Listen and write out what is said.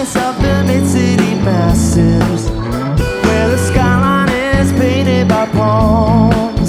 quietness of the mid-city masses, where the skyline is painted by palm.